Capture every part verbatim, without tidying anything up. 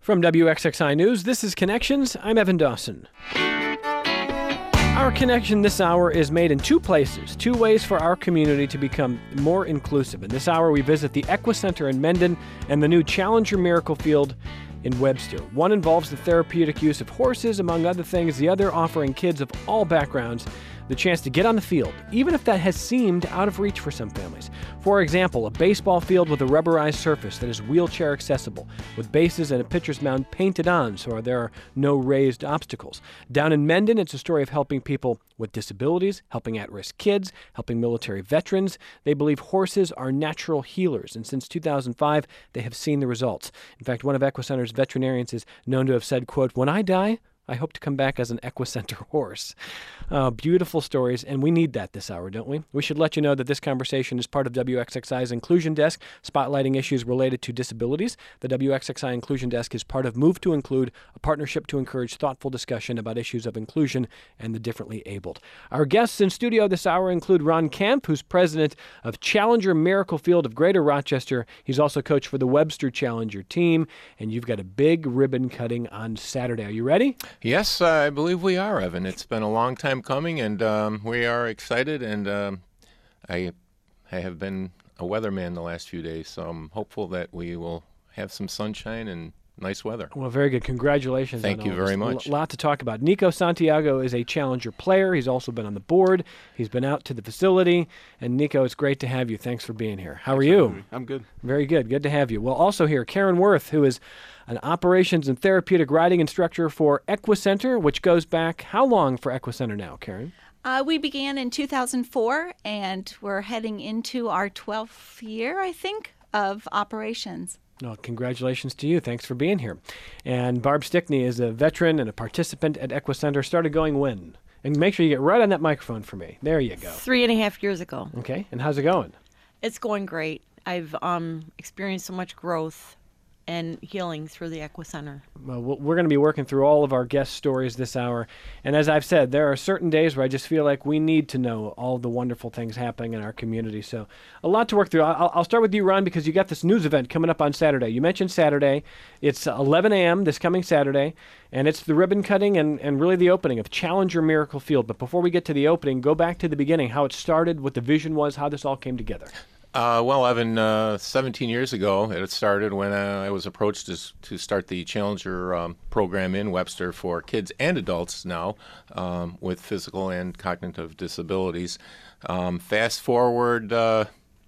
From W X X I News, this is Connections. I'm Evan Dawson. Our connection this hour is made in two places, two ways for our community to become more inclusive. In this hour, we visit the Equicenter in Mendon and the new Challenger Miracle Field in Webster. One involves the therapeutic use of horses, among other things, the other offering kids of all backgrounds the chance to get on the field, even if that has seemed out of reach for some families. For example, a baseball field with a rubberized surface that is wheelchair accessible, with bases and a pitcher's mound painted on so there are no raised obstacles. Down in Mendon, it's a story of helping people with disabilities, helping at-risk kids, helping military veterans. They believe horses are natural healers, and since two thousand five, they have seen the results. In fact, one of Equicenter's veterinarians is known to have said, quote, "When I die, I hope to come back as an Equicenter horse." Uh, beautiful stories, and we need that this hour, don't we? We should let you know that this conversation is part of W X X I's Inclusion Desk, spotlighting issues related to disabilities. The W X X I Inclusion Desk is part of Move to Include, a partnership to encourage thoughtful discussion about issues of inclusion and the differently abled. Our guests in studio this hour include Ron Kemp, who's president of Challenger Miracle Field of Greater Rochester. He's also coach for the Webster Challenger team, and you've got a big ribbon cutting on Saturday. Are you ready? Yes, uh, I believe we are, Evan. It's been a long time coming, and um, we are excited, and um, I, I have been a weatherman the last few days, so I'm hopeful that we will have some sunshine and nice weather. Well, very good. Congratulations. Thank on you all very this. much. A lot to talk about. Nico Santiago is a Challenger player. He's also been on the board. He's been out to the facility. And Nico, it's great to have you. Thanks for being here. How are you? I'm good. Very good. Good to have you. Well, also here, Karen Worth, who is an operations and therapeutic riding instructor for Equicenter, which goes back how long for Equicenter now, Karen? Uh, we began in two thousand four, and we're heading into our twelfth year, I think, of operations. Well, congratulations to you. Thanks for being here. And Barb Stickney is a veteran and a participant at Equicenter. Started going when? And make sure you get right on that microphone for me. There you go. Three and a half years ago. Okay. And how's it going? It's going great. I've um, experienced so much growth and healing through the Equicenter. Well, we're going to be working through all of our guest stories this hour. And as I've said, there are certain days where I just feel like we need to know all the wonderful things happening in our community. So a lot to work through. I'll, I'll start with you, Ron, because you got this news event coming up on Saturday. You mentioned Saturday. It's eleven a.m. this coming Saturday, and it's the ribbon cutting and, and really the opening of Challenger Miracle Field. But before we get to the opening, go back to the beginning, how it started, what the vision was, how this all came together. Uh, well, Evan, uh, seventeen years ago, it started when uh, I was approached to, to start the Challenger um, program in Webster for kids and adults now um, with physical and cognitive disabilities. Um, fast forward uh,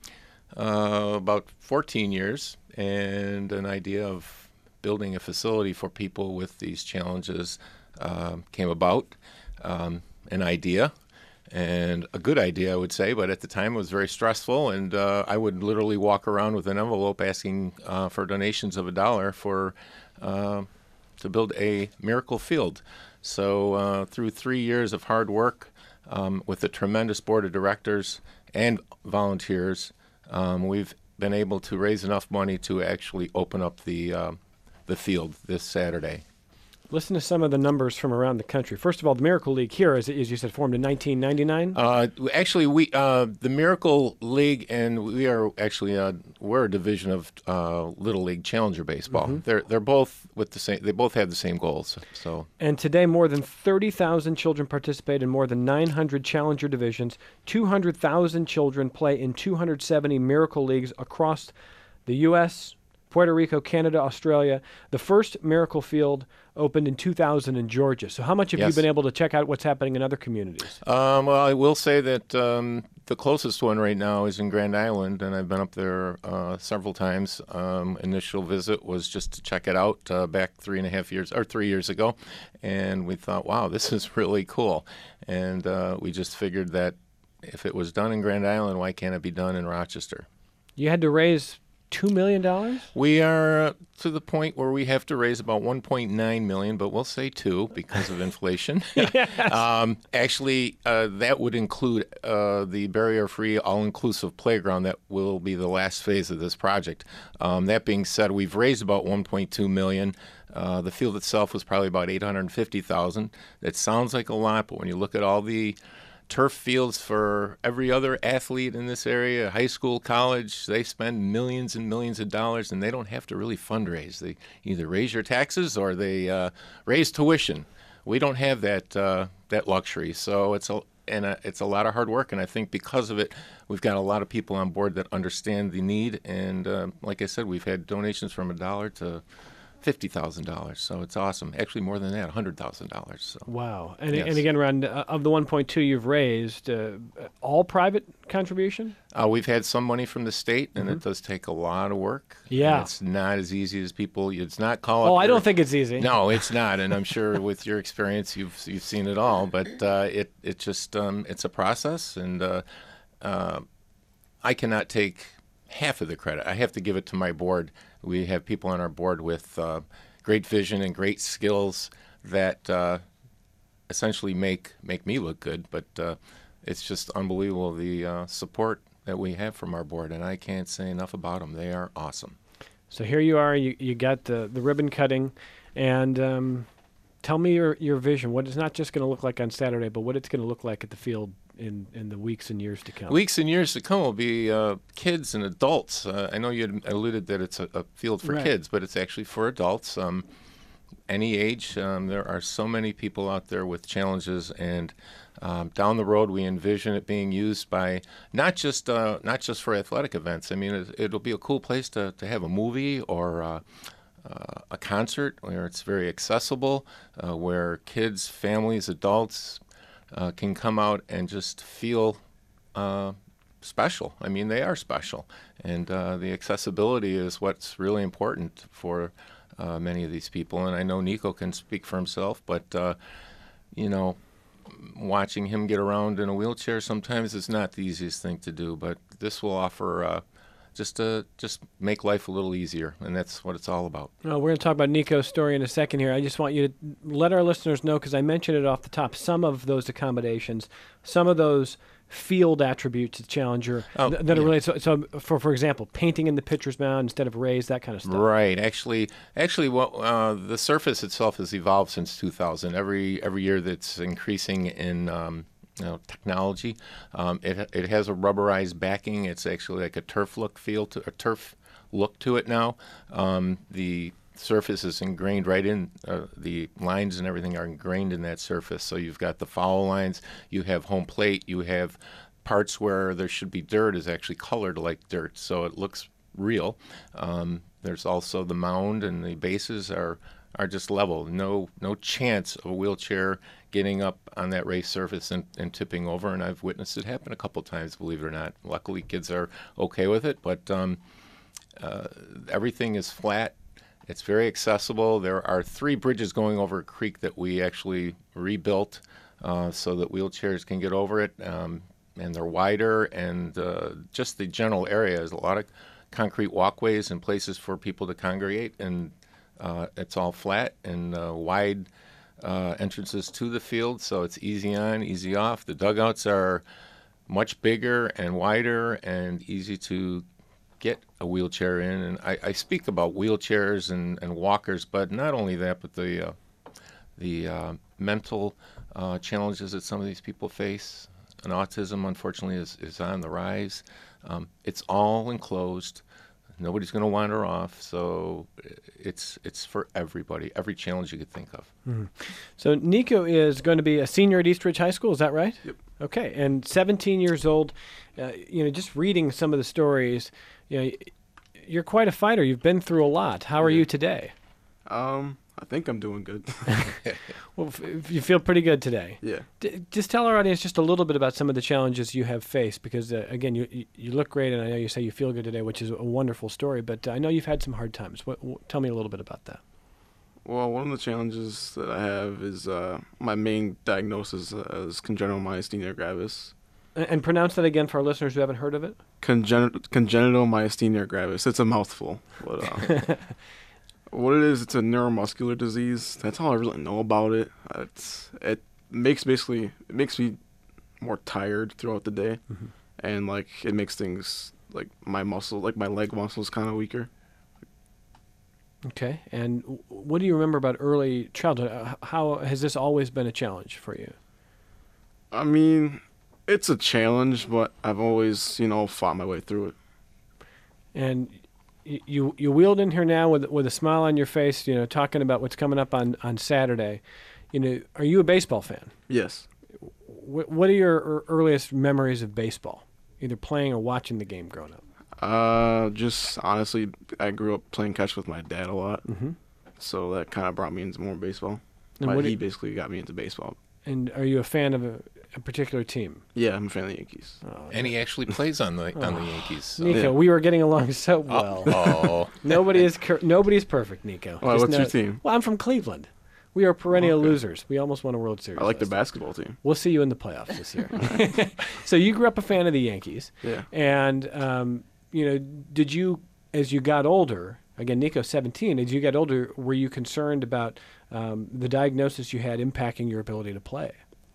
uh, about fourteen years, and an idea of building a facility for people with these challenges uh, came about. Um, an idea. And a good idea, I would say, but at the time it was very stressful, and uh, I would literally walk around with an envelope asking uh, for donations of a dollar for uh, to build a miracle field. So uh, through three years of hard work um, with a tremendous board of directors and volunteers, um, we've been able to raise enough money to actually open up the uh, the field this Saturday. Listen to some of the numbers from around the country. First of all, the Miracle League here, as, as you said, formed in nineteen ninety-nine. Uh, actually, we uh, the Miracle League, and we are actually uh, we're a division of uh, Little League Challenger baseball. Mm-hmm. They're they're both with the same. They both have the same goals. So. And today, more than thirty thousand children participate in more than nine hundred Challenger divisions. two hundred thousand children play in two hundred seventy Miracle Leagues across the U S, Puerto Rico, Canada, Australia. The first Miracle Field opened in two thousand in Georgia. So how much have yes. you been able to check out what's happening in other communities? Um, well, I will say that um, the closest one right now is in Grand Island, and I've been up there uh, several times. Um, initial visit was just to check it out uh, back three and a half years, or three years ago, and we thought, wow, this is really cool. And uh, we just figured that if it was done in Grand Island, why can't it be done in Rochester? You had to raise two million dollars? We are uh, to the point where we have to raise about one point nine million dollars, but we'll say two because of inflation. Yes. um, actually, uh, that would include uh, the barrier-free, all-inclusive playground that will be the last phase of this project. Um, that being said, we've raised about one point two million dollars. Uh, the field itself was probably about eight hundred fifty thousand dollars. That sounds like a lot, but when you look at all the turf fields for every other athlete in this area, high school, college. They spend millions and millions of dollars, and they don't have to really fundraise. They either raise your taxes or they uh, raise tuition. We don't have that uh, that luxury, so it's a and uh, it's a lot of hard work. And I think because of it, we've got a lot of people on board that understand the need. And uh, like I said, we've had donations from a dollar to fifty thousand dollars, so it's awesome. Actually, more than that, one hundred thousand dollars. So. Wow. And, Yes. and again, Ron, uh, of the one point two you've raised, uh, all private contribution? Uh, we've had some money from the state, and it does take a lot of work. Yeah. And it's not as easy as people. It's not call. Oh, up I your- don't think it's easy. No, it's not, and I'm sure with your experience, you've you've seen it all. But uh, it it just um, it's a process, and uh, uh, I cannot take half of the credit. I have to give it to my board. We have people on our board with uh, great vision and great skills that uh, essentially make make me look good. But uh, it's just unbelievable the uh, support that we have from our board, and I can't say enough about them. They are awesome. So here you are, you, you got the, the ribbon cutting, and um, tell me your, your vision, what it's not just going to look like on Saturday, but what it's going to look like at the field in, in the weeks and years to come. Weeks and years to come will be uh, kids and adults. Uh, I know you had alluded that it's a, a field for Right. kids, but it's actually for adults. Um, any age. Um, there are so many people out there with challenges, and um, down the road, we envision it being used by not just uh, not just for athletic events. I mean, it, it'll be a cool place to, to have a movie or uh, uh, a concert where it's very accessible, uh, where kids, families, adults uh, can come out and just feel uh, special. I mean, they are special, and uh, the accessibility is what's really important for uh, many of these people. And I know Nico can speak for himself, but uh, you know, watching him get around in a wheelchair sometimes is not the easiest thing to do. But this will offer uh, just to just make life a little easier, and that's what it's all about. Well, we're going to talk about Nico's story in a second here. I just want you to let our listeners know, because I mentioned it off the top, some of those accommodations, some of those field attributes of Challenger Oh, th- that are yeah. related. So, so, for for example, painting in the pitcher's mound instead of raised, that kind of stuff. Right. Actually, actually, what uh, the surface itself has evolved since two thousand. Every every year that's increasing in um, you know, technology. Um, it it has a rubberized backing. It's actually like a turf look feel to a turf look to it now. Um, the surface is ingrained right in uh, the lines and everything are ingrained in that surface. So you've got the foul lines. You have home plate. You have parts where there should be dirt is actually colored like dirt, so it looks real. Um, there's also the mound, and the bases are are just level. No no chance of a wheelchair getting up on that raised surface and, and tipping over. And I've witnessed it happen a couple times, believe it or not. Luckily, kids are okay with it, but um, uh, everything is flat. It's very accessible. There are three bridges going over a creek that we actually rebuilt uh, so that wheelchairs can get over it. Um, and they're wider, and uh, just the general area is a lot of concrete walkways and places for people to congregate, and uh, it's all flat and uh, wide uh, entrances to the field, so it's easy on, easy off. The dugouts are much bigger and wider and easy to get a wheelchair in, and I, I speak about wheelchairs and, and walkers, but not only that, but the uh, the uh, mental uh, challenges that some of these people face. And autism, unfortunately, is, is on the rise. Um, it's all enclosed. Nobody's going to wander off, so it's it's for everybody, every challenge you could think of. Mm-hmm. So Nico is going to be a senior at Eastridge High School, is that right? Yep. Okay, and seventeen years old. Uh, you know, just reading some of the stories, you know, you're quite a fighter. You've been through a lot. How are Yeah. you today? Um, I think I'm doing good. Well, f- f- you feel pretty good today. yeah. D- just tell our audience just a little bit about some of the challenges you have faced, because uh, again, you, you you look great, and I know you say you feel good today, which is a wonderful story. But uh, I know you've had some hard times. What, what, tell me a little bit about that. Well, one of the challenges that I have is uh, my main diagnosis uh, is congenital myasthenia gravis. And, and pronounce that again for our listeners who haven't heard of it. Congen- congenital myasthenia gravis. It's a mouthful. But, uh, what it is, it's a neuromuscular disease. That's all I really know about it. Uh, It's it makes basically it makes me more tired throughout the day, Mhm. and like it makes things like my muscle, like my leg muscles, kind of weaker. Okay. And w- what do you remember about early childhood? Uh, h- How has this always been a challenge for you? I mean, It's a challenge, but I've always, you know, fought my way through it. And y- you you wheeled in here now with with a smile on your face, you know, talking about what's coming up on, on Saturday. You know, are you a baseball fan? Yes. What what are your ear- earliest memories of baseball, either playing or watching the game growing up? Uh, just honestly, I grew up playing catch with my dad a lot, Mm-hmm. so that kind of brought me into more baseball. And My, what do he you- basically got me into baseball. And are you a fan of a, a particular team? Yeah, I'm a fan of the Yankees. Oh, And he actually plays on the on the Yankees. So. Nico, Yeah. we were getting along so well. Oh, Nobody is cur- nobody's perfect, Nico. Well, Just what's your know- team? Well, I'm from Cleveland. We are perennial Okay. losers. We almost won a World Series. I like the last basketball team. year. We'll see you in the playoffs this year. So you grew up a fan of the Yankees, Yeah. and um, you know, did you, as you got older, again, Nico's seventeen. As you got older, were you concerned about um, the diagnosis you had impacting your ability to play?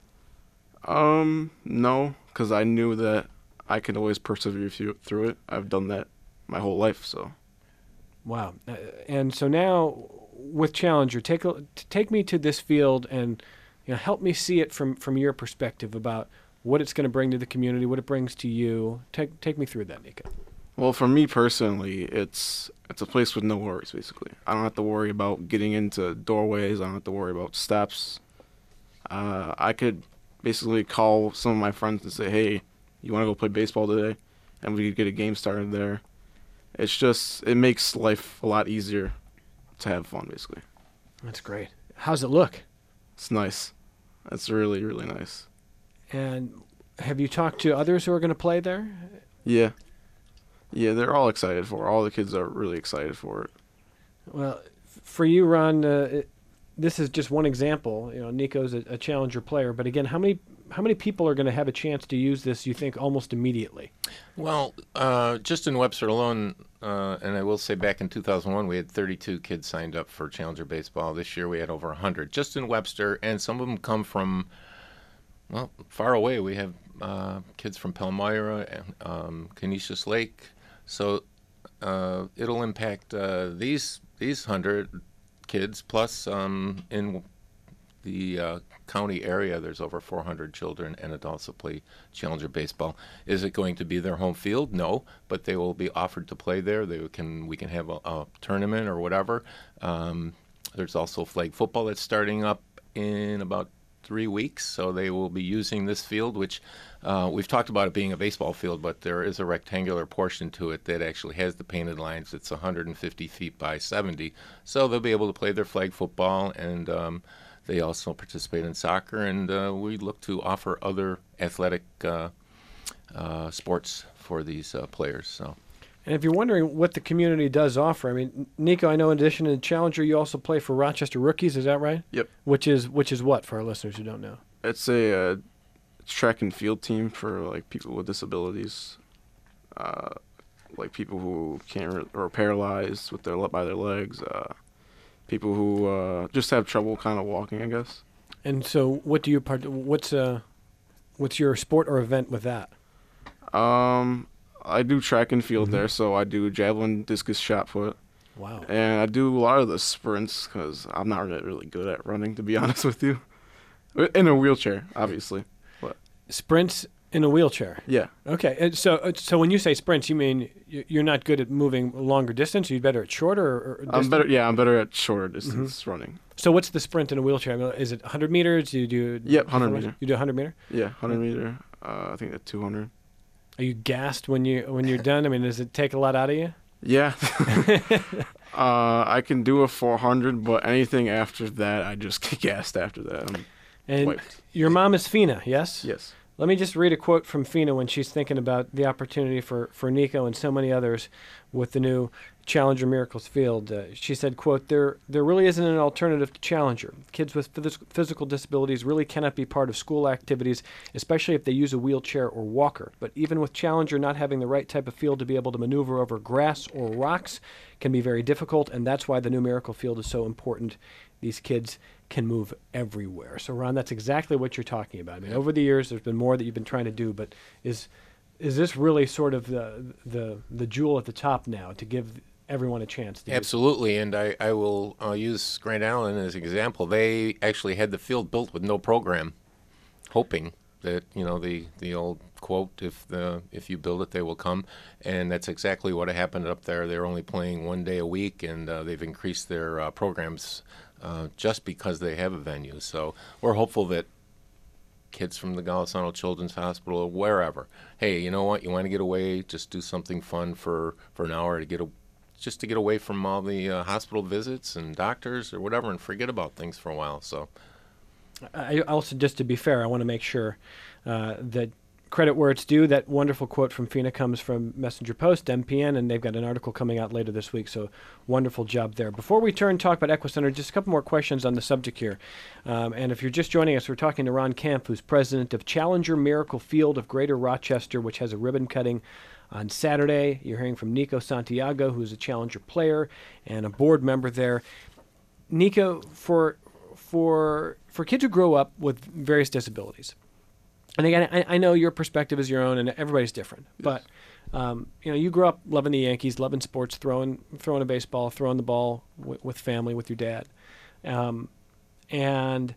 Um, no, because I knew that I could always persevere through through it. I've done that my whole life, so. Wow. Uh, and so now with Challenger, take a, t- take me to this field and you know help me see it from, from your perspective about what it's going to bring to the community, what it brings to you. Take take me through that, Nico. Well, for me personally, it's it's a place with no worries, basically. I don't have to worry about getting into doorways. I don't have to worry about steps. Uh, I could basically call some of my friends and say, hey, you want to go play baseball today? And we could get a game started there. It's just, it makes life a lot easier to have fun, basically. That's great. How's it look? It's nice. It's really, really nice. And have you talked to others who are going to play there? Yeah. Yeah, they're all excited for it. All the kids are really excited for it. Well, f- for you, Ron, uh, it, this is just one example. You know, Nico's a, a Challenger player, but again, how many how many people are going to have a chance to use this? You think almost immediately? well, uh, just in Webster alone, uh, and I will say back in two thousand one, we had thirty-two kids signed up for Challenger Baseball. This year we had over one hundred, just in Webster, and some of them come from, well, far away. We have uh, kids from Palmyra and um, Canisius Lake. So uh, it'll impact uh, these these hundred kids plus um, in the uh, county area. There's over four hundred children and adults that play Challenger baseball. Is it going to be their home field? No, but they will be offered to play there. They can we can have a, a tournament or whatever. Um, there's also flag football that's starting up in about three weeks, so they will be using this field, which uh, we've talked about it being a baseball field, but there is a rectangular portion to it that actually has the painted lines. It's one hundred fifty feet by seventy, so they'll be able to play their flag football, and um, they also participate in soccer, and uh, we look to offer other athletic uh, uh, sports for these uh, players. So. And if you're wondering what the community does offer, I mean, Nico, I know in addition to Challenger, you also play for Rochester Rookies. Is that right? Yep. Which is which is what for our listeners who don't know? It's a uh, track and field team for like people with disabilities, uh, like people who can't re- or paralyzed with their le- by their legs, uh, people who uh, just have trouble kind of walking, I guess. And so, what do you part? What's uh, what's your sport or event with that? Um, I do track and field Mhm. there, so I do javelin, discus, shot put, Wow. and I do a lot of the sprints because I'm not really, really good at running, to be honest with you. In a wheelchair, obviously. Sprints in a wheelchair. Yeah. Okay. And so, uh, so when you say sprints, you mean y- you're not good at moving longer distance? You're better at shorter or, or I'm distance? better. Yeah, I'm better at shorter distance running. So what's the sprint in a wheelchair? I mean, is it one hundred meters? Do you do? Yep, one hundred meter. You do one hundred meter? Yeah, one hundred meter. Uh, I think at two hundred. Are you gassed when you when you're done? I mean, does it take a lot out of you? Yeah. uh, I can do a four hundred, but anything after that, I just get gassed after that. I'm And wiped. your mom is Fina, yes? Yes. Let me just read a quote from Fina when she's thinking about the opportunity for, for Nico and so many others with the new Challenger Miracles Field. Uh, she said, quote, there there really isn't an alternative to Challenger. Kids with phys- physical disabilities really cannot be part of school activities, especially if they use a wheelchair or walker. But even with Challenger not having the right type of field to be able to maneuver over grass or rocks can be very difficult, and that's why the new Miracle Field is so important. These kids can move everywhere. So, Ron, that's exactly what you're talking about. I mean, over the years, there's been more that you've been trying to do, but is is this really sort of the the, the jewel at the top now to give everyone a chance to use? Absolutely, and I, I will uh, use Grand Island as an example. They actually had the field built with no program, hoping that, you know, the, the old quote, if the if you build it, they will come. And that's exactly what happened up there. They're only playing one day a week, and uh, they've increased their uh, programs uh, just because they have a venue. So we're hopeful that kids from the Golisano Children's Hospital or wherever, hey, you know what, you want to get away, just do something fun for, for an hour to get a, just to get away from all the uh, hospital visits and doctors or whatever and forget about things for a while. So I also, just to be fair, I want to make sure uh, that credit where it's due. That wonderful quote from Fina comes from Messenger Post, M P N, and they've got an article coming out later this week, so wonderful job there. Before we turn and talk about Equicenter, just a couple more questions on the subject here. Um, and if you're just joining us, we're talking to Ron Camp, who's president of Challenger Miracle Field of Greater Rochester, which has a ribbon cutting on Saturday. You're hearing from Nico Santiago, who's a Challenger player and a board member there. Nico, for for for kids who grow up with various disabilities, and again, I, I know your perspective is your own, and everybody's different. Yes. But um, you know, you grew up loving the Yankees, loving sports, throwing throwing a baseball, throwing the ball w- with family, with your dad. Um, and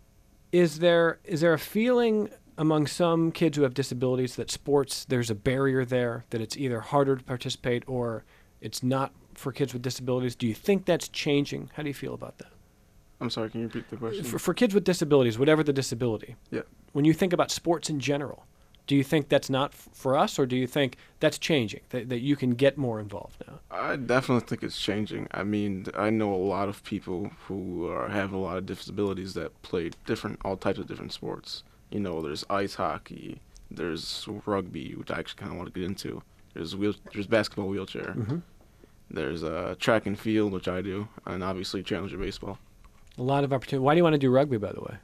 is there is there a feeling among some kids who have disabilities that sports, there's a barrier there, that it's either harder to participate or it's not for kids with disabilities? Do you think that's changing? How do you feel about that? I'm sorry, can you repeat the question? For, for kids with disabilities, whatever the disability, yeah. When you think about sports in general, do you think that's not f- for us, or do you think that's changing, that, that you can get more involved now? I definitely think it's changing. I mean, I know a lot of people who are, have a lot of disabilities that play different, all types of different sports. You know, there's ice hockey, there's rugby, which I actually kind of want to get into. There's wheel, there's basketball wheelchair. Mm-hmm. There's uh, track and field, which I do, and obviously Challenger baseball. A lot of opportunity. Why do you want to do rugby, by the way?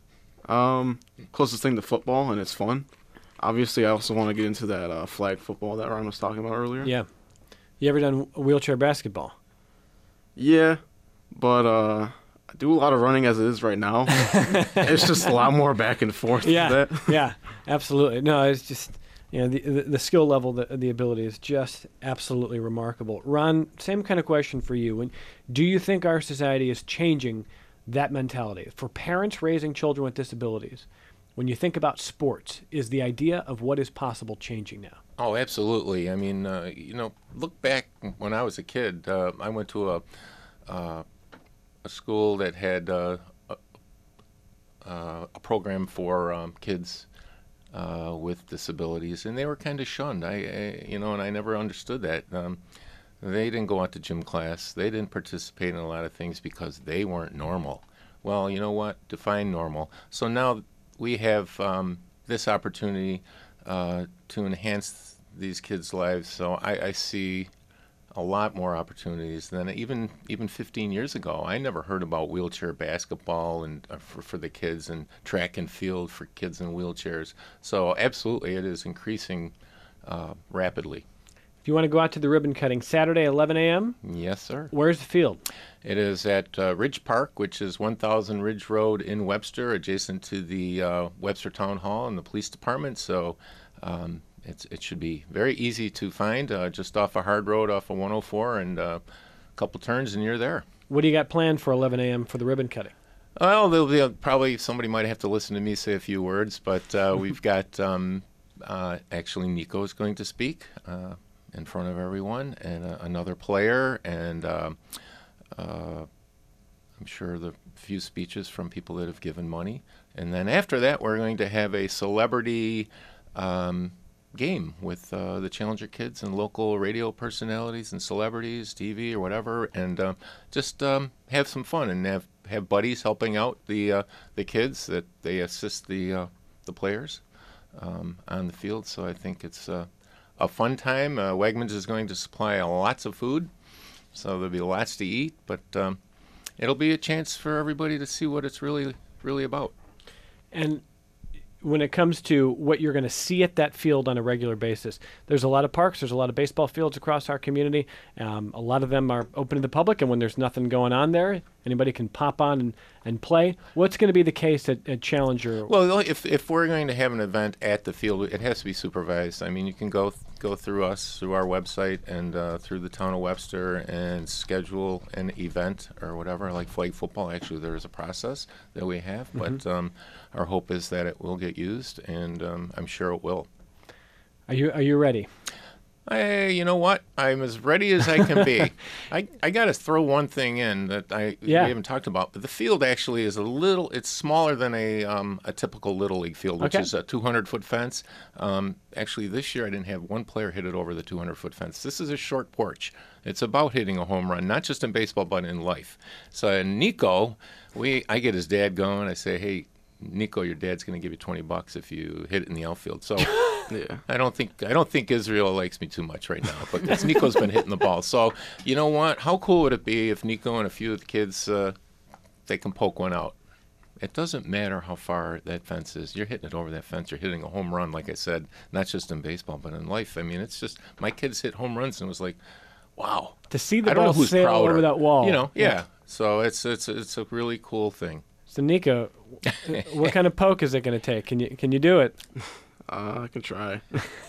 Um, closest thing to football, and it's fun. Obviously, I also want to get into that uh, flag football that Ryan was talking about earlier. Yeah. You ever done wheelchair basketball? Yeah, but uh, I do a lot of running as it is right now. It's just a lot more back and forth. Yeah, that. yeah, absolutely. No, it's just, you know, the the, the skill level, the, the ability is just absolutely remarkable. Ron, same kind of question for you. When, do you think our society is changing that mentality? For parents raising children with disabilities, when you think about sports, is the idea of what is possible changing now? Oh, absolutely. I mean, uh, you know, look back when I was a kid. Uh, I went to a uh, a school that had uh, a, uh, a program for um, kids uh, with disabilities, and they were kind of shunned. I, I, you know, and I never understood that. Um, they didn't go out to gym class. They didn't participate in a lot of things because they weren't normal. Well, you know what? Define normal. So now we have um, this opportunity uh, to enhance these kids' lives. So I, I see a lot more opportunities than even even fifteen years ago. I never heard about wheelchair basketball and uh, for, for the kids, and track and field for kids in wheelchairs. So absolutely, it is increasing uh, rapidly. If you want to go out to the ribbon cutting, Saturday, eleven a.m.? Yes, sir. Where's the field? It is at uh, Ridge Park, which is one thousand Ridge Road in Webster, adjacent to the uh, Webster Town Hall and the police department. So um, it's, it should be very easy to find, uh, just off a hard road off of one oh four, and uh, a couple turns and you're there. What do you got planned for eleven a.m. for the ribbon cutting? Well, there'll be a, probably somebody might have to listen to me say a few words, but uh, we've got um, uh, actually Nico is going to speak uh, in front of everyone, and uh, another player, and uh, uh, I'm sure the few speeches from people that have given money. And then after that, we're going to have a celebrity um, game with uh, the Challenger kids and local radio personalities and celebrities, T V or whatever, and uh, just um, have some fun and have, have buddies helping out the uh, the kids, that they assist the uh, the players um, on the field. So I think it's uh, a fun time. Uh, Wegmans is going to supply lots of food, so there'll be lots to eat, but um, it'll be a chance for everybody to see what it's really really about. And when it comes to what you're going to see at that field on a regular basis, there's a lot of parks, there's a lot of baseball fields across our community. Um, a lot of them are open to the public, and when there's nothing going on there, Anybody can pop on and, and play. What's going to be the case at, at Challenger? Well, if if we're going to have an event at the field, it has to be supervised. I mean, you can go th- go through us, through our website, and uh, through the town of Webster, and schedule an event or whatever, like flag football. Actually, there is a process that we have, Mm-hmm. but um, our hope is that it will get used, and um, I'm sure it will. Are you are you ready? Hey, you know what? I'm as ready as I can be. I, I got to throw one thing in that I Yeah. we haven't talked about, but the field actually is a little. It's smaller than a um, a typical little league field, which Okay. is a two hundred foot fence. Um, actually, this year I didn't have one player hit it over the two hundred foot fence. This is a short porch. It's about hitting a home run, not just in baseball but in life. So uh, Nico, we I get his dad going. I say, hey, Nico, your dad's going to give you twenty bucks if you hit it in the outfield. So. Yeah. I don't think I don't think Israel likes me too much right now, but because Nico's been hitting the ball. So you know what? How cool would it be if Nico and a few of the kids uh, they can poke one out? It doesn't matter how far that fence is. You're hitting it over that fence. You're hitting a home run, like I said, not just in baseball but in life. I mean, it's just my kids hit home runs and it was like, wow. To see the I don't ball know who's sail prouder. over that wall. You know, yeah. So it's it's it's a really cool thing. So Nico, what kind of poke is it going to take? Can you can you do it? Uh, I can try.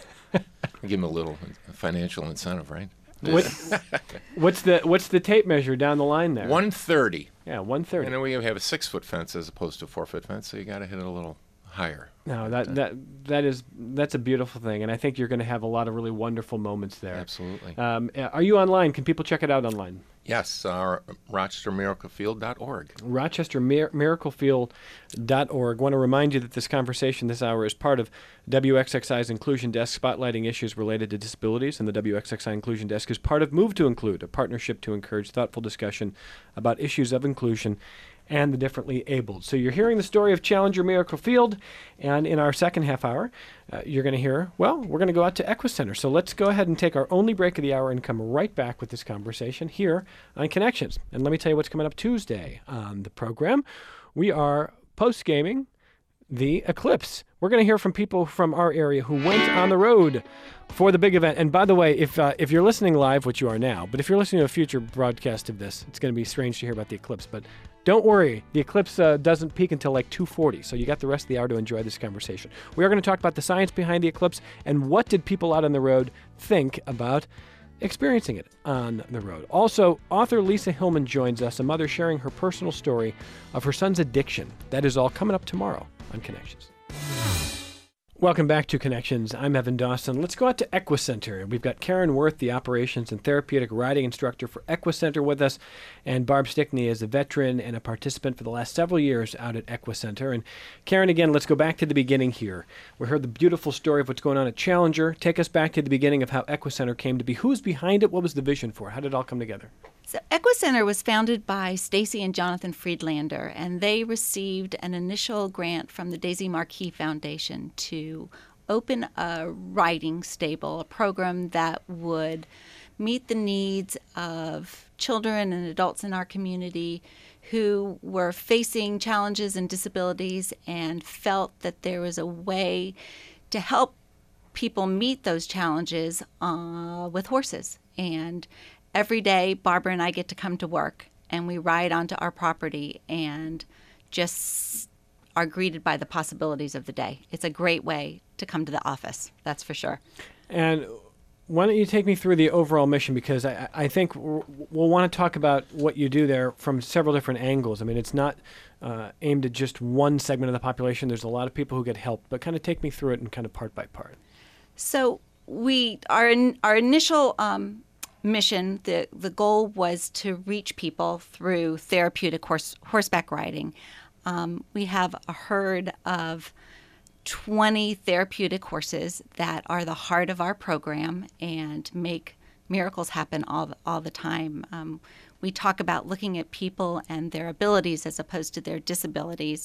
Give them a little financial incentive, right? What, what's the what's the tape measure down the line there? one thirty. Yeah, one And thirty. then we have a six foot fence as opposed to a four foot fence, so you got to hit it a little higher. No, that that that is that's a beautiful thing, and I think you're going to have a lot of really wonderful moments there. Absolutely. Um, are you online? Can people check it out online? Yes, uh, rochester miracle field dot org. rochester miracle field dot org. I want to remind you that this conversation this hour is part of W X X I's Inclusion Desk, spotlighting issues related to disabilities, and the W X X I Inclusion Desk is part of Move to Include, a partnership to encourage thoughtful discussion about issues of inclusion and the differently abled. So you're hearing the story of Challenger Miracle Field, and in our second half hour, uh, you're going to hear, well, we're going to go out to Equicenter. So let's go ahead and take our only break of the hour and come right back with this conversation here on Connections. And let me tell you what's coming up Tuesday on the program. We are post-gaming the Eclipse. We're going to hear from people from our area who went on the road for the big event. And by the way, if uh, if you're listening live, which you are now, but if you're listening to a future broadcast of this, it's going to be strange to hear about the Eclipse. But don't worry, the Eclipse uh, doesn't peak until like two forty, so you got the rest of the hour to enjoy this conversation. We are going to talk about the science behind the Eclipse and what did people out on the road think about experiencing it on the road. Also, author Lisa Hillman joins us, a mother sharing her personal story of her son's addiction. That is all coming up tomorrow on Connections. Welcome back to Connections. I'm Evan Dawson. Let's go out to Equicenter. We've got Karen Worth, the operations and therapeutic riding instructor for Equicenter, with us, and Barb Stickney is a veteran and a participant for the last several years out at Equicenter. And Karen, again, let's go back to the beginning here. We heard the beautiful story of what's going on at Challenger. Take us back to the beginning of how Equicenter came to be. Who's behind it? What was the vision for it? How did it all come together? So Equicenter was founded by Stacy and Jonathan Friedlander, and they received an initial grant from the Daisy Marquis Foundation to open a riding stable, a program that would meet the needs of children and adults in our community who were facing challenges and disabilities and felt that there was a way to help people meet those challenges uh, with horses. And every day, Barbara and I get to come to work, and we ride onto our property and just are greeted by the possibilities of the day. It's a great way to come to the office, that's for sure. And why don't you take me through the overall mission, because I, I think we'll want to talk about what you do there from several different angles. I mean, it's not uh, aimed at just one segment of the population. There's a lot of people who get help, but kind of take me through it and kind of part by part. So we our our initial um, mission, the the goal was to reach people through therapeutic horse, horseback riding. Um, we have a herd of twenty therapeutic horses that are the heart of our program and make miracles happen all all the time. Um, we talk about looking at people and their abilities as opposed to their disabilities,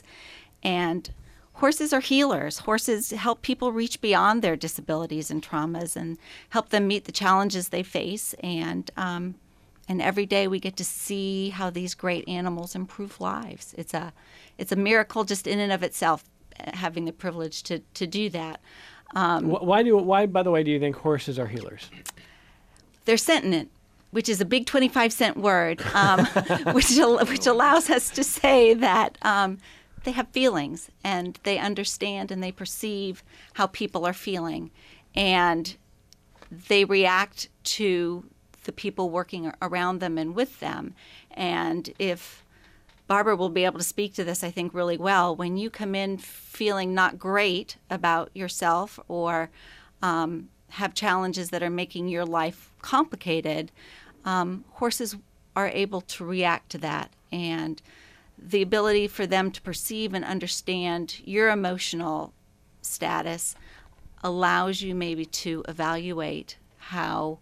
and horses are healers. Horses help people reach beyond their disabilities and traumas and help them meet the challenges they face. And um, and every day we get to see how these great animals improve lives. It's a it's a miracle just in and of itself, having the privilege to to do that. Um, why do why by the way do you think horses are healers? they're sentient. which is a big twenty-five cent word, um, which al- which allows us to say that um, they have feelings and they understand and they perceive how people are feeling, and they react to the people working around them and with them. And if Barbara will be able to speak to this, I think, really well, when you come in feeling not great about yourself or um, have challenges that are making your life complicated, um, horses are able to react to that. And the ability for them to perceive and understand your emotional status allows you maybe to evaluate how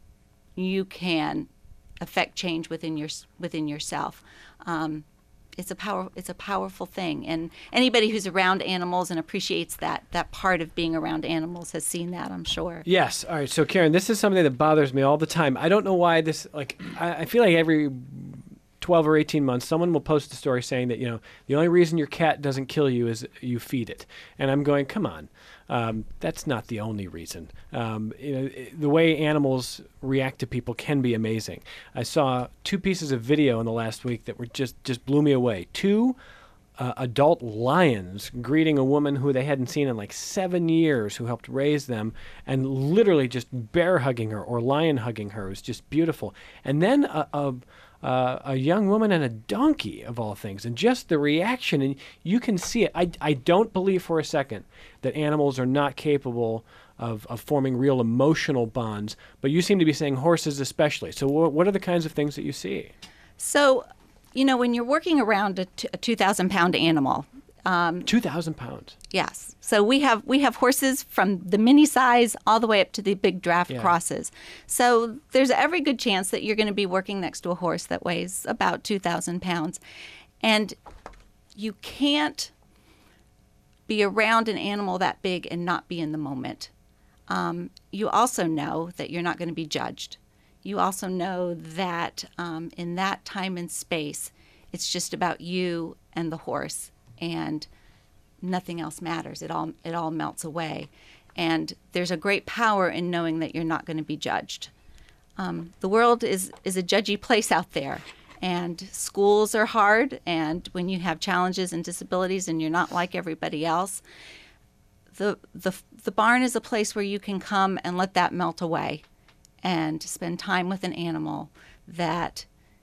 you can affect change within your within yourself. Um, it's a power it's a powerful thing, and anybody who's around animals and appreciates that that part of being around animals has seen that, I'm sure. Yes. All right. So Karen, this is something that bothers me all the time. I don't know why this. Like, I, I feel like every twelve or eighteen months, someone will post a story saying that, you know, the only reason your cat doesn't kill you is you feed it. And I'm going, come on. Um, that's not the only reason. Um, you know, the way animals react to people can be amazing. I saw two pieces of video in the last week that were just, just blew me away. Two uh, adult lions greeting a woman who they hadn't seen in like seven years, who helped raise them, and literally just bear hugging her or lion hugging her. It was just beautiful. And then a, a Uh, a young woman and a donkey, of all things, and just the reaction, and you can see it. I, I don't believe for a second that animals are not capable of, of forming real emotional bonds, but you seem to be saying horses especially. So wh- what are the kinds of things that you see? So, you know, when you're working around a, t- a two thousand pound animal, um, two thousand pounds. Yes. So we have we have horses from the mini size all the way up to the big draft Yeah. crosses. So there's every good chance that you're going to be working next to a horse that weighs about two thousand pounds. And you can't be around an animal that big and not be in the moment. Um, you also know that you're not going to be judged. You also know that um, in that time and space, it's just about you and the horse, and nothing else matters. It all it all melts away. And there's a great power in knowing that you're not going to be judged. Um, the world is, is a judgy place out there, and schools are hard, and when you have challenges and disabilities and you're not like everybody else, the the the barn is a place where you can come and let that melt away and spend time with an animal that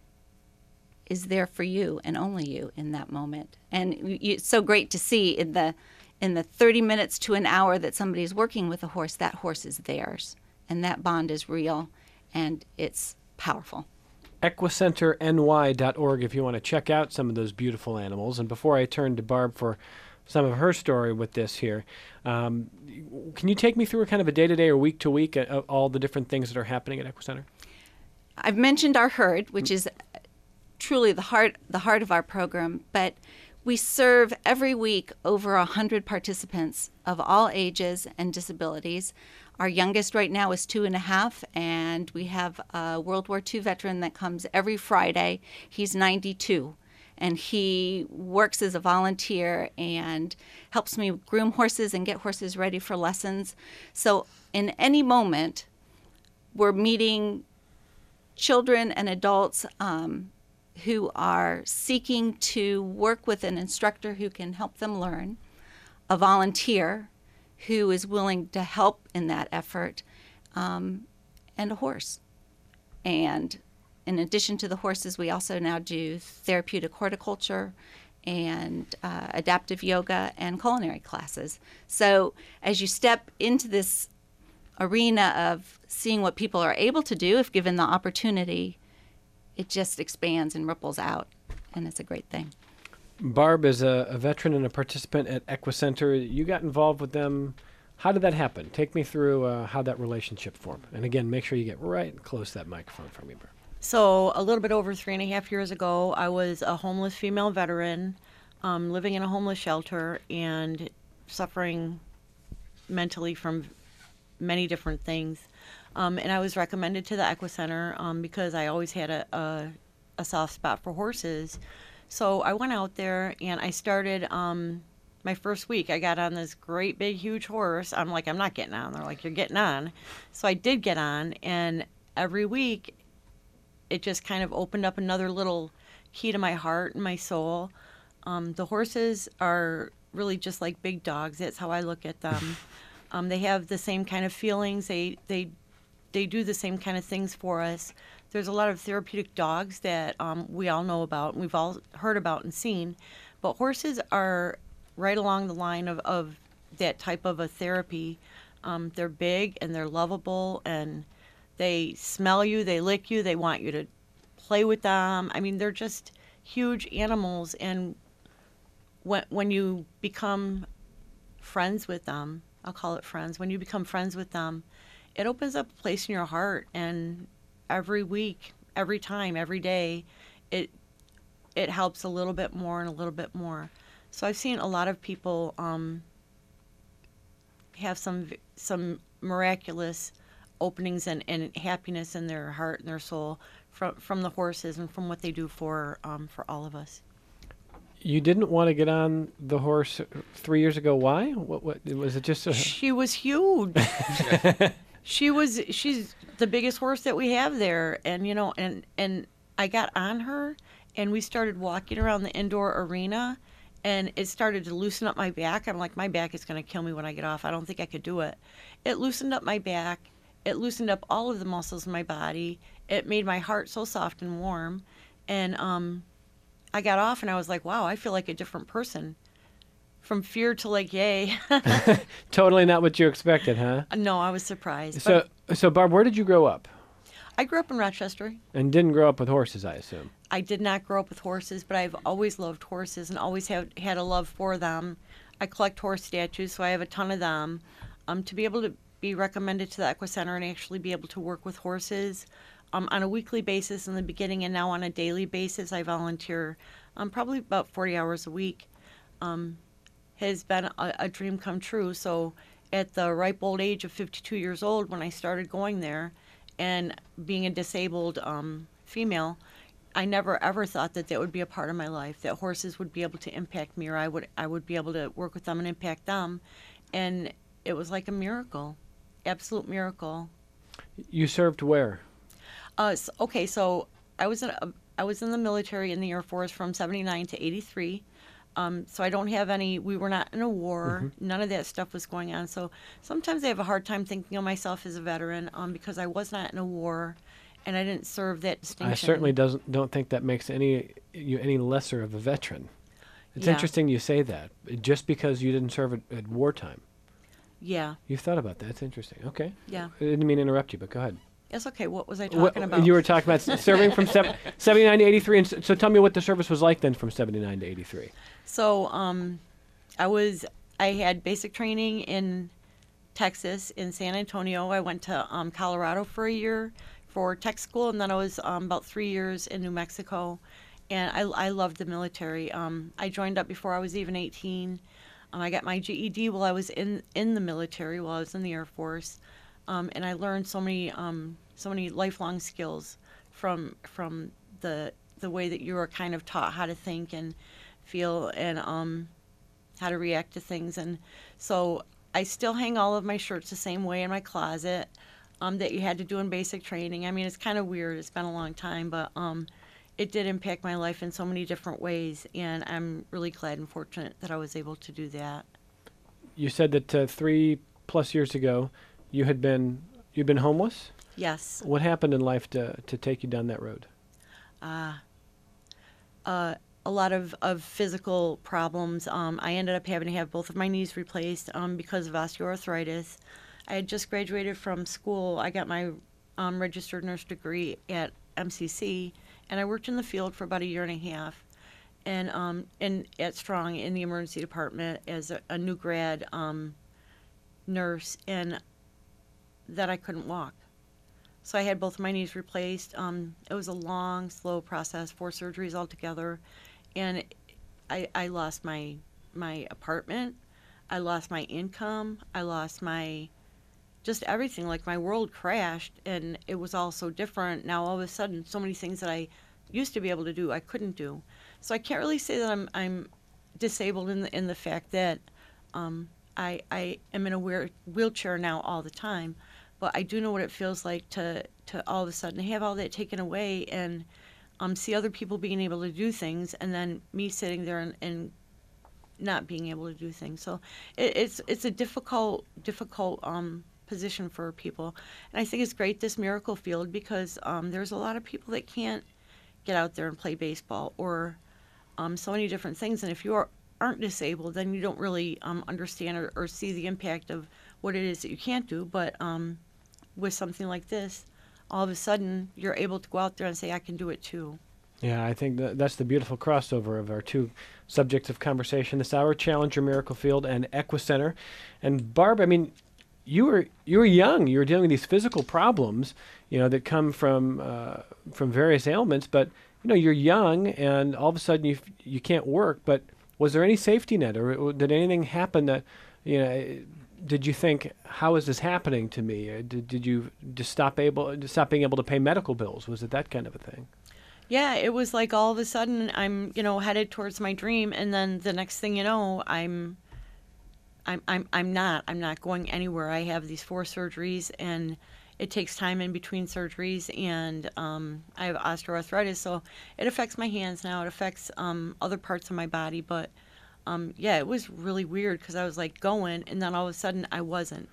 is there for you and only you in that moment. And you, it's so great to see in the in the thirty minutes to an hour that somebody's working with a horse, that horse is theirs, and that bond is real, and it's powerful. equicenter N Y dot org if you want to check out some of those beautiful animals. And before I turn to Barb for some of her story with this here, um, can you take me through a kind of a day-to-day or week-to-week of all the different things that are happening at Equicenter? I've mentioned our herd, which is truly the heart the heart of our program, but we serve every week over a hundred participants of all ages and disabilities. Our youngest right now is two and a half, and we have a World War Two veteran that comes every Friday. He's ninety-two, and he works as a volunteer and helps me groom horses and get horses ready for lessons. So in any moment, we're meeting children and adults um, who are seeking to work with an instructor who can help them learn, a volunteer who is willing to help in that effort, um, and a horse. And in addition to the horses, we also now do therapeutic horticulture and uh, adaptive yoga and culinary classes. So as you step into this arena of seeing what people are able to do if given the opportunity, it just expands and ripples out, and it's a great thing. Barb is a, a veteran and a participant at Equicenter. You got involved with them. How did that happen? Take me through uh, how that relationship formed. And again, make sure you get right close to that microphone for me, Barb. So a little bit over three and a half years ago, I was a homeless female veteran, um, living in a homeless shelter and suffering mentally from many different things. Um, and I was recommended to the Equicenter um, because I always had a, a, a soft spot for horses. So I went out there and I started um, my first week. I got on this great big huge horse. I'm like, I'm not getting on. They're like, you're getting on. So I did get on, and every week it just kind of opened up another little key to my heart and my soul. Um, the horses are really just like big dogs. That's how I look at them. um, they have the same kind of feelings. They they they do the same kind of things for us. There's a lot of therapeutic dogs that um, we all know about and we've all heard about and seen, but horses are right along the line of, of that type of a therapy. Um, they're big and they're lovable and they smell you, they lick you, they want you to play with them. I mean, they're just huge animals, and when when you become friends with them, I'll call it friends, when you become friends with them, it opens up a place in your heart, and every week, every time, every day, it it helps a little bit more and a little bit more. So I've seen a lot of people um, have some some miraculous openings and, and happiness in their heart and their soul from from the horses and from what they do for um, for all of us. You didn't want to get on the horse three years ago. Why? What? What was it? Just a... She was huge. She was. She's the biggest horse that we have there, and you know, and and I got on her, and we started walking around the indoor arena, and it started to loosen up my back. I'm like, my back is going to kill me when I get off. I don't think I could do it. It loosened up my back. It loosened up all of the muscles in my body. It made my heart so soft and warm, and um, I got off, and I was like, wow, I feel like a different person. From fear to like, yay. Totally not what you expected, huh? No, I was surprised. So, so Barb, where did you grow up? I grew up in Rochester. And didn't grow up with horses, I assume. I did not grow up with horses, but I've always loved horses and always have had a love for them. I collect horse statues, so I have a ton of them. Um, to be able to be recommended to the Equa Center and actually be able to work with horses um, on a weekly basis in the beginning and now on a daily basis, I volunteer um, probably about forty hours a week. Um, has been a, a dream come true. So at the ripe old age of fifty-two years old, when I started going there and being a disabled um, female, I never ever thought that that would be a part of my life, that horses would be able to impact me, or I would I would be able to work with them and impact them. And it was like a miracle, absolute miracle. You served where? Uh, so, okay, so I was in a, I was in the military in the Air Force from seventy-nine to eighty-three. Um, so I don't have any, we were not in a war. Mm-hmm. None of that stuff was going on. So sometimes I have a hard time thinking of myself as a veteran um, because I was not in a war and I didn't serve that distinction. I certainly doesn't don't think that makes any you any lesser of a veteran. It's Yeah. interesting you say that, just because you didn't serve at, at wartime. Yeah, You've thought about that. That's interesting. Okay. yeah. I didn't mean to interrupt you, but go ahead. It's okay. What was I What- talking about? You were talking about s- serving from sev- seventy-nine to eighty-three. And s- so tell me what the service was like then from seventy-nine to eighty-three. So um, I was, I had basic training in Texas, in San Antonio. I went to um, Colorado for a year for tech school, and then I was um, about three years in New Mexico. And I, I loved the military. Um, I joined up before I was even eighteen. Um, I got my G E D while I was in, in the military, while I was in the Air Force. Um, and I learned so many um, so many lifelong skills from from the the way that you were kind of taught how to think and feel and um, how to react to things. And so I still hang all of my shirts the same way in my closet um, that you had to do in basic training. I mean, it's kind of weird. It's been a long time, but um, it did impact my life in so many different ways. And I'm really glad and fortunate that I was able to do that. You said that uh, three plus years ago, you had been you'd been homeless. Yes. What happened in life to to take you down that road? Uh, uh, a lot of, of physical problems. Um, I ended up having to have both of my knees replaced um, because of osteoarthritis. I had just graduated from school. I got my um, registered nurse degree at M C C, and I worked in the field for about a year and a half. And um, and at Strong in the emergency department as a, a new grad um, nurse, and that I couldn't walk. So I had both of my knees replaced. Um, it was a long, slow process, four surgeries altogether, and I, I lost my my apartment. I lost my income. I lost my just everything. Like my world crashed, and it was all so different. Now all of a sudden, so many things that I used to be able to do, I couldn't do. So I can't really say that I'm I'm disabled in the in the fact that um, I I am in a wheel- wheelchair now all the time. but I do know what it feels like to to all of a sudden have all that taken away and um, see other people being able to do things, and then me sitting there and, and not being able to do things. So it, it's it's a difficult difficult um, position for people, and I think it's great, this Miracle Field, because um, there's a lot of people that can't get out there and play baseball or um, so many different things. And if you are, aren't disabled, then you don't really um, understand or, or see the impact of what it is that you can't do. But um, with something like this, all of a sudden you're able to go out there and say, I can do it too. Yeah, I think that that's the beautiful crossover of our two subjects of conversation this hour: Challenger Miracle Field and Equicenter. And Barb, I mean, you were you were young. You were dealing with these physical problems, you know, that come from uh, from various ailments. But you know, you're young, and all of a sudden you you can't work. But was there any safety net, or did anything happen that, you know? Did you think, how is this happening to me? Did did you just stop able stop being able to pay medical bills? Was it that kind of a thing? Yeah, it was like all of a sudden I'm, you know, headed towards my dream, and then the next thing you know, I'm, I'm, I'm, I'm not. I'm not going anywhere. I have these four surgeries, and it takes time in between surgeries, and um, I have osteoarthritis, so it affects my hands now. It affects um, other parts of my body, but um, yeah, it was really weird because I was like going, and then all of a sudden I wasn't.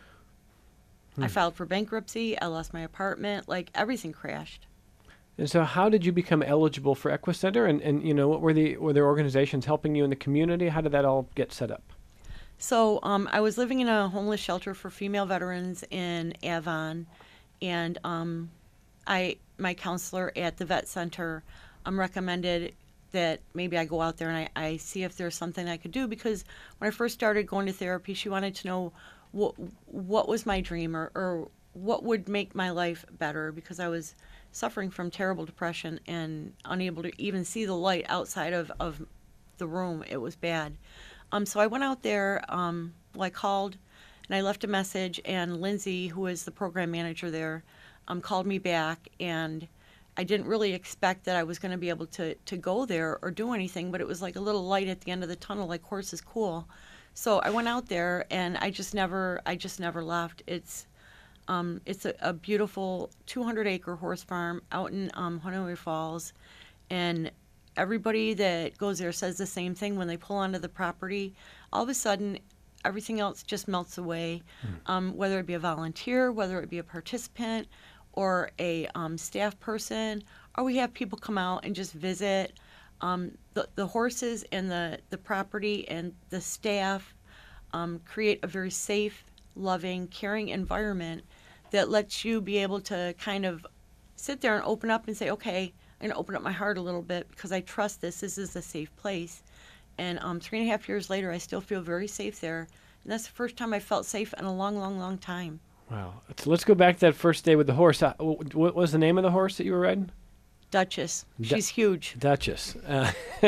Hmm. I filed for bankruptcy. I lost my apartment. Like everything crashed. And so, how did you become eligible for Equicenter? And, and you know, what were the were there organizations helping you in the community? How did that all get set up? So, um, I was living in a homeless shelter for female veterans in Avon, and um, I my counselor at the vet center um, recommended that maybe I go out there and I, I see if there's something I could do, because when I first started going to therapy, she wanted to know what what was my dream, or, or what would make my life better, because I was suffering from terrible depression and unable to even see the light outside of, of the room. It was bad. Um, so I went out there, um, well, I called and I left a message, and Lindsay, who is the program manager there, um, called me back, and I didn't really expect that I was going to be able to, to go there or do anything, but it was like a little light at the end of the tunnel, like horse is cool. So I went out there, and I just never, I just never left. It's Um, it's a, a beautiful two hundred acre horse farm out in um, Honeoye Falls, and everybody that goes there says the same thing. When they pull onto the property, all of a sudden, everything else just melts away, mm. um, whether it be a volunteer, whether it be a participant, or a um, staff person, or we have people come out and just visit. Um, the, the horses and the, the property and the staff um, create a very safe, loving, caring environment that lets you be able to kind of sit there and open up and say, okay, I'm going to open up my heart a little bit because I trust this. This is a safe place. And um, three and a half years later, I still feel very safe there. And that's the first time I felt safe in a long, long, long time. Wow. So let's go back to that first day with the horse. Uh, what was the name of the horse that you were riding? Duchess. Du- She's huge. Duchess. Uh,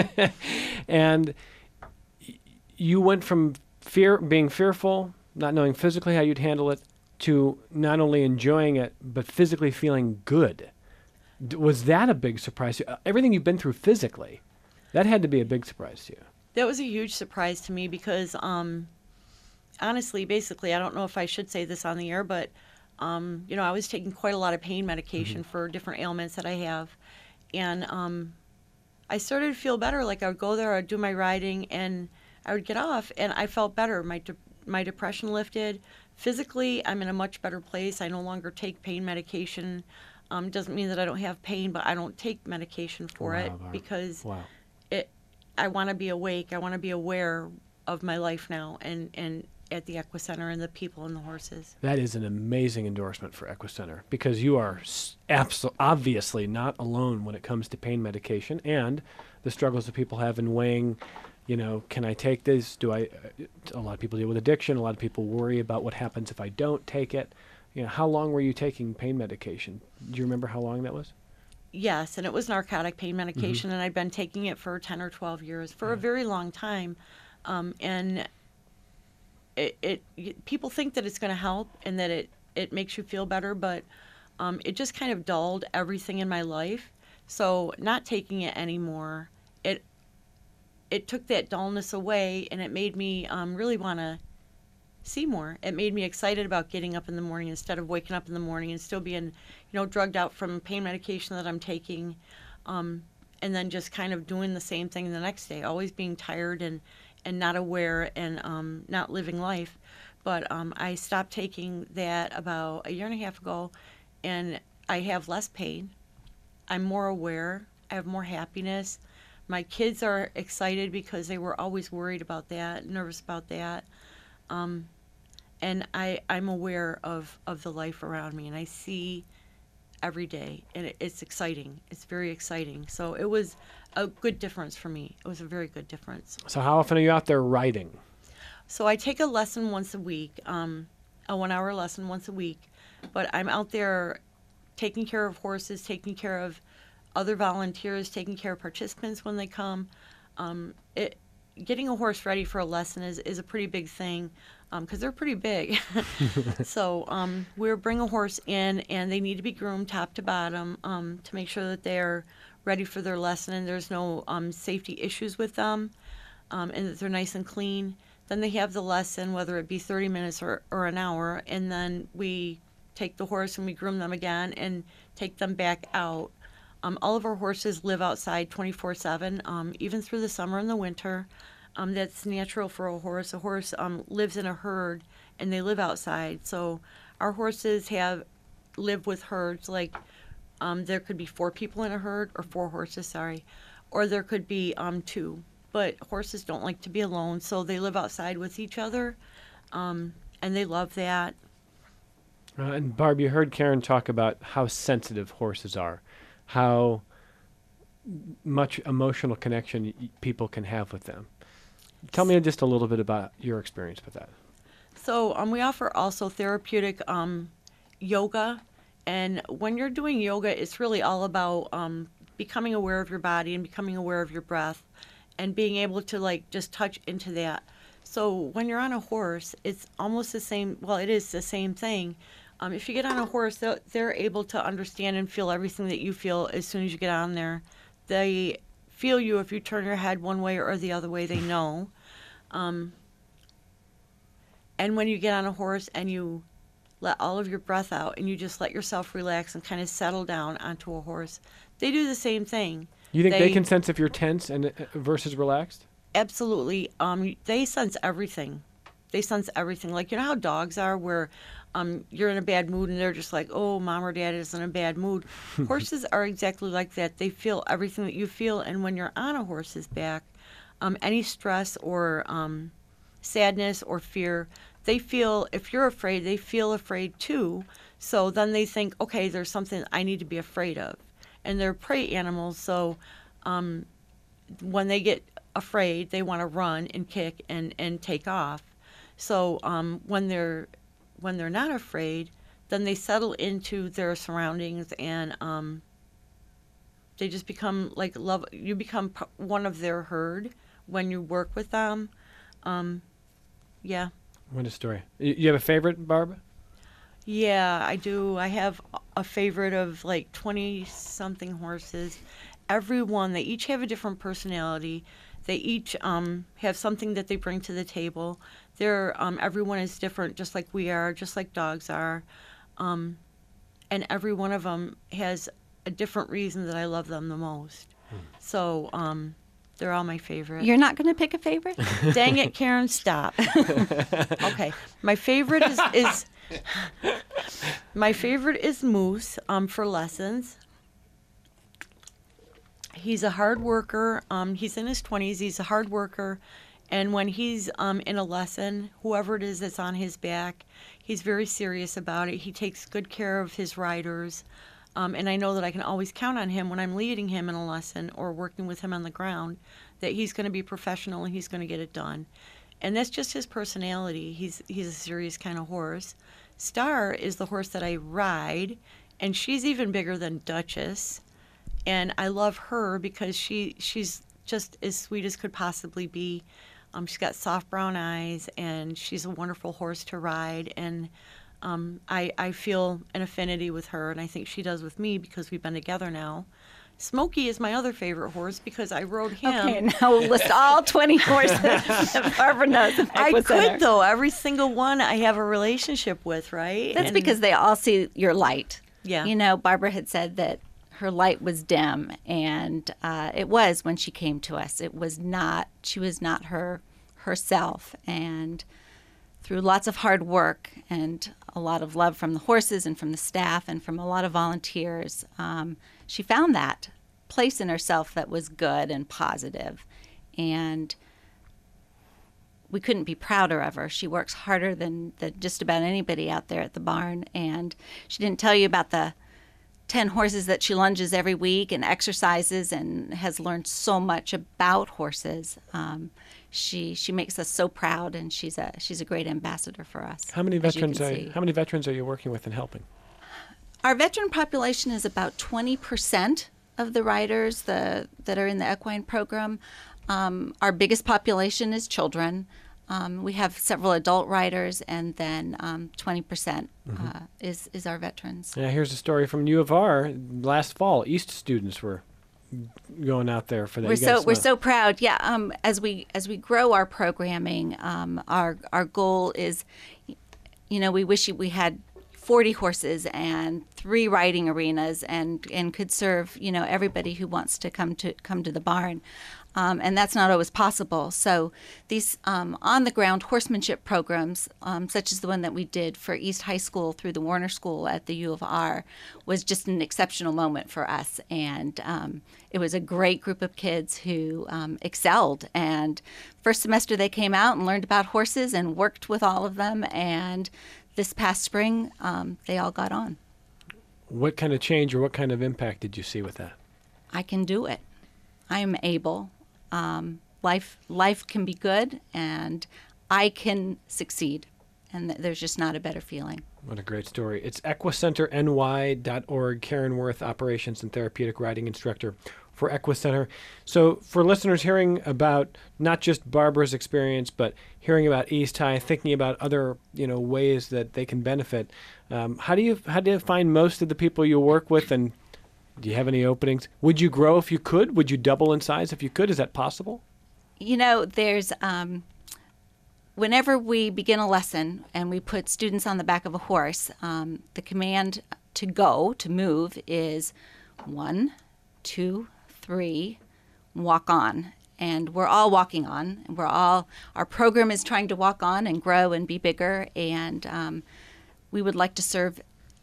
and you went from fear, being fearful, not knowing physically how you'd handle it, to not only enjoying it, but physically feeling good. D- was that a big surprise to you? Uh, everything you've been through physically, that had to be a big surprise to you. That was a huge surprise to me because, um, honestly, basically, I don't know if I should say this on the air, but, um, you know, I was taking quite a lot of pain medication mm-hmm. for different ailments that I have. And um, I started to feel better. Like I would go there, I would do my riding, and I would get off, and I felt better. My de- my depression lifted. Physically, I'm in a much better place. I no longer take pain medication. Um, doesn't mean that I don't have pain, but I don't take medication for wow, it Barb. because wow. it. I want to be awake. I want to be aware of my life now, and, and at the Equicenter and the people and the horses. That is an amazing endorsement for Equicenter, because you are abso- obviously not alone when it comes to pain medication and the struggles that people have in weighing, you know, can I take this? Do I? A lot of people deal with addiction. A lot of people worry about what happens if I don't take it. You know, how long were you taking pain medication? Do you remember how long that was? Yes, and it was narcotic pain medication, mm-hmm. and I'd been taking it for ten or twelve years, for yeah. a very long time. Um, and it, it, people think that it's going to help and that it, it makes you feel better, but um, it just kind of dulled everything in my life. So not taking it anymore, it it took that dullness away, and it made me um, really want to see more. It made me excited about getting up in the morning instead of waking up in the morning and still being, you know, drugged out from pain medication that I'm taking, um, and then just kind of doing the same thing the next day, always being tired and, and not aware and um, not living life. But um, I stopped taking that about a year and a half ago, and I have less pain. I'm more aware. I have more happiness. My kids are excited because they were always worried about that, nervous about that. Um, and I, I'm aware of, of the life around me, and I see every day, and it, it's exciting. It's very exciting. So it was a good difference for me. It was a very good difference. So how often are you out there riding? So I take a lesson once a week, um, a one-hour lesson once a week, but I'm out there taking care of horses, taking care of other volunteers, taking care of participants when they come. Um, it, getting a horse ready for a lesson is, is a pretty big thing because um, they're pretty big. So um, we bring a horse in, and they need to be groomed top to bottom um, to make sure that they're ready for their lesson and there's no um, safety issues with them, um, and that they're nice and clean. Then they have the lesson, whether it be thirty minutes or, or an hour, and then we take the horse and we groom them again and take them back out. Um, all of our horses live outside twenty-four seven, um, even through the summer and the winter. Um, that's natural for a horse. A horse um, lives in a herd, and they live outside. So our horses have live with herds. Like um, there could be four people in a herd, or four horses, sorry, or there could be um, two. But horses don't like to be alone, so they live outside with each other, um, and they love that. Uh, and Barb, you heard Karen talk about how sensitive horses are, how much emotional connection y- people can have with them. Tell me just a little bit about your experience with that. So um, we offer also therapeutic um, yoga, and when you're doing yoga, it's really all about um, becoming aware of your body and becoming aware of your breath, and being able to like just touch into that. So when you're on a horse, it's almost the same. Well, it is the same thing. Um, if you get on a horse, they're, they're able to understand and feel everything that you feel as soon as you get on there. They feel you if you turn your head one way or the other way. They know. Um, and when you get on a horse and you let all of your breath out and you just let yourself relax and kind of settle down onto a horse, they do the same thing. You think they, They- can sense if you're tense and uh, versus relaxed? Absolutely. Um, they sense everything. They sense everything. Like, you know how dogs are, where um, you're in a bad mood and they're just like, oh, mom or dad is in a bad mood. Horses are exactly like that. They feel everything that you feel. And when you're on a horse's back, um, any stress or um, sadness or fear, they feel, if you're afraid, they feel afraid too. So then they think, okay, there's something I need to be afraid of. And they're prey animals, so um, when they get afraid, they want to run and kick and, and take off. So um, when they're when they're not afraid, then they settle into their surroundings, and um, they just become like love. You become p- one of their herd when you work with them. Um, yeah. What a story. You, you have a favorite, Barb? Yeah, I do. I have a favorite of like twenty-something horses. Every one, they each have a different personality. They each um, have something that they bring to the table. They're, um, everyone is different, just like we are, just like dogs are. Um, and every one of them has a different reason that I love them the most. Hmm. So um, they're all my favorite. You're not going to pick a favorite? Dang it, Karen, stop. Okay, my favorite is... is My favorite is Moose um, for lessons. He's a hard worker. Um, he's in his twenties. He's a hard worker. And when he's um, in a lesson, whoever it is that's on his back, he's very serious about it. He takes good care of his riders. Um, and I know that I can always count on him when I'm leading him in a lesson or working with him on the ground, that he's going to be professional and he's going to get it done. And that's just his personality. He's he's a serious kind of horse. Star is the horse that I ride, and she's even bigger than Duchess. And I love her because she she's just as sweet as could possibly be. Um, she's got soft brown eyes, and she's a wonderful horse to ride. And um, I, I feel an affinity with her, and I think she does with me because we've been together now Smokey is my other favorite horse because I rode him. Okay, now we'll list all twenty horses that Barbara knows. at I Equa Center. could, though. Every single one I have a relationship with, right? That's And- because they all see your light. Yeah. You know, Barbara had said that her light was dim, and uh, it was when she came to us. It was not, she was not her herself. And through lots of hard work and a lot of love from the horses and from the staff and from a lot of volunteers, um, she found that place in herself that was good and positive. And we couldn't be prouder of her. She works harder than, than just about anybody out there at the barn. And she didn't tell you about the ten horses that she lunges every week and exercises and has learned so much about horses. Um, she she makes us so proud, and she's a she's a great ambassador for us. How many as you veterans can are see. how many veterans are you working with and helping? Our veteran population is about twenty percent of the riders the, that are in the equine program. Um, our biggest population is children. Um, we have several adult riders, and then um, twenty percent uh, is, is our veterans. Yeah, here's a story from U of R. Last fall, East students were going out there for that. We're You so guys we're know. so proud. Yeah, um, as we as we grow our programming, um, our our goal is, you know, we wish we had forty horses and three riding arenas and and could serve, you know, everybody who wants to come to come to the barn. Um, and that's not always possible. So these um, on-the-ground horsemanship programs, um, such as the one that we did for East High School through the Warner School at the U of R, was just an exceptional moment for us. And um, it was a great group of kids who um, excelled. And first semester they came out and learned about horses and worked with all of them. And this past spring, um, they all got on. What kind of change or what kind of impact did you see with that? I can do it. I am able. Um, life life can be good, and I can succeed. And th- there's just not a better feeling. What a great story. It's equicenter N Y dot org. Karen Worth, Operations and Therapeutic Riding Instructor for Equicenter. So for listeners hearing about not just Barbara's experience, but hearing about East High, thinking about other, you know, ways that they can benefit, um, how do you how do you find most of the people you work with, and do you have any openings? Would you grow if you could? Would you double in size if you could? Is that possible? You know, there's um, whenever we begin a lesson and we put students on the back of a horse, um, the command to go, to move, is one, two, three, walk on. And we're all walking on. And we're all, our program is trying to walk on and grow and be bigger. And um, we would like to serve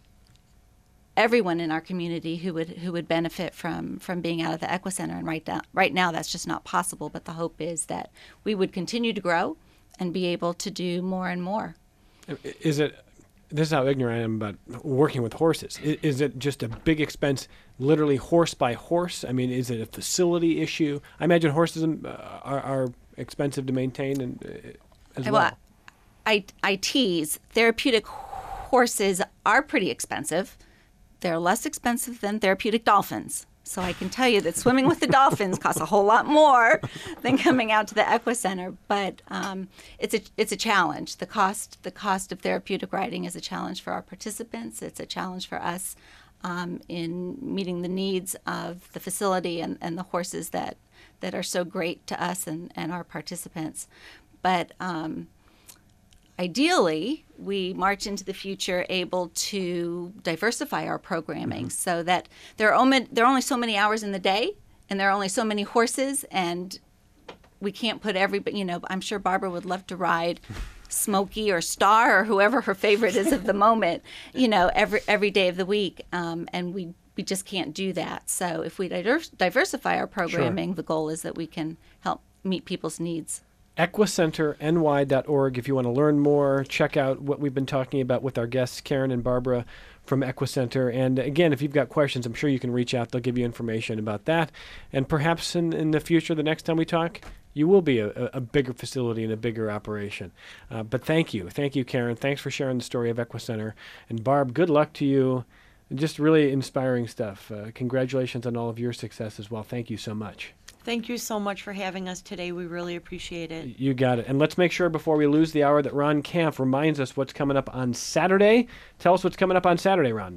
everyone in our community who would who would benefit from from being out of the Equicenter. And right now, right now that's just not possible. But the hope is that we would continue to grow and be able to do more and more. Is it, this is how ignorant I am about working with horses. Is, is it just a big expense, literally horse by horse? I mean, is it a facility issue? I imagine horses uh, are, are expensive to maintain and uh, as well. Well, I, I tease, therapeutic horses are pretty expensive. They're less expensive than therapeutic dolphins. So I can tell you that swimming with the dolphins costs a whole lot more than coming out to the Equicenter. But um, it's a it's a challenge. The cost the cost of therapeutic riding is a challenge for our participants. It's a challenge for us um, in meeting the needs of the facility and, and the horses that that are so great to us and, and our participants. But um, ideally, we march into the future able to diversify our programming mm-hmm. so that there are, only, there are only so many hours in the day, and there are only so many horses, and we can't put everybody, you know, I'm sure Barbara would love to ride Smokey or Star or whoever her favorite is of the moment, you know, every every day of the week, um, and we we just can't do that. So if we divers- diversify our programming, sure. the goal is that we can help meet people's needs. Equicenter N Y dot org if you want to learn more. Check out what we've been talking about with our guests, Karen and Barbara from Equicenter. And again, if you've got questions, I'm sure you can reach out. They'll give you information about that. And perhaps in, in the future, the next time we talk, you will be a, a bigger facility and a bigger operation. Uh, but thank you. Thank you, Karen. Thanks for sharing the story of Equicenter. And Barb, good luck to you. Just really inspiring stuff. Uh, congratulations on all of your success as well. Thank you so much. Thank you so much for having us today. We really appreciate it. You got it. And let's make sure before we lose the hour that Ron Kampf reminds us what's coming up on Saturday. Tell us what's coming up on Saturday, Ron.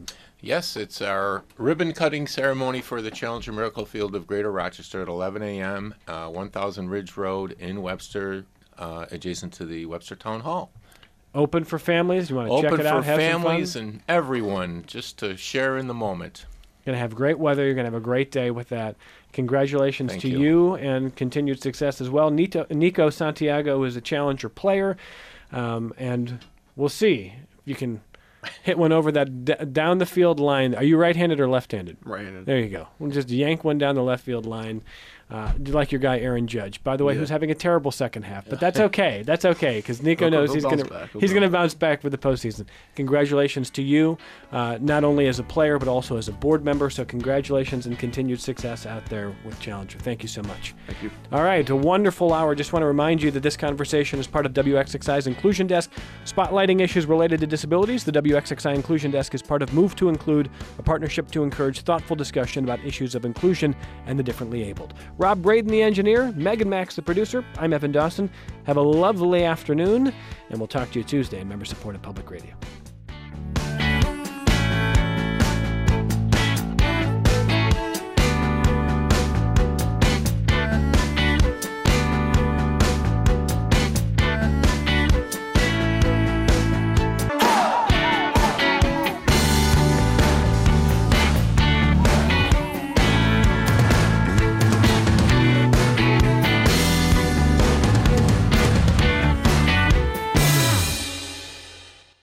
Yes, it's our ribbon cutting ceremony for the Challenger Miracle Field of Greater Rochester at eleven a.m., uh, one thousand Ridge Road in Webster, uh, adjacent to the Webster Town Hall. Open for families. You want to Open check it out, for have families some fun? and everyone, just to share in the moment. You're going to have great weather. You're going to have a great day with that. Congratulations Thank to you. you and continued success as well. Nito, Nico Santiago is a Challenger player, um, and we'll see if you can hit one over that d- down the field line. Are you right-handed or left-handed? Right-handed. There you go. We'll just yank one down the left field line, uh, like your guy Aaron Judge. By the way, Yeah. who's having a terrible second half, but that's okay. That's okay because Nico He'll- knows he'll he's bounce going to back. He'll he's going to bounce bounce back for the postseason. Congratulations to you, uh, not only as a player but also as a board member. So congratulations and continued success out there with Challenger. Thank you so much. Thank you. All right, a wonderful hour. Just want to remind you that this conversation is part of W X X I's Inclusion Desk, spotlighting issues related to disabilities. The W X X I Inclusion Desk is part of Move to Include, a partnership to encourage thoughtful discussion about issues of inclusion and the differently abled. Rob Braden, the engineer, Megan Max, the producer. I'm Evan Dawson. Have a lovely afternoon, and we'll talk to you Tuesday on member-supported Public Radio.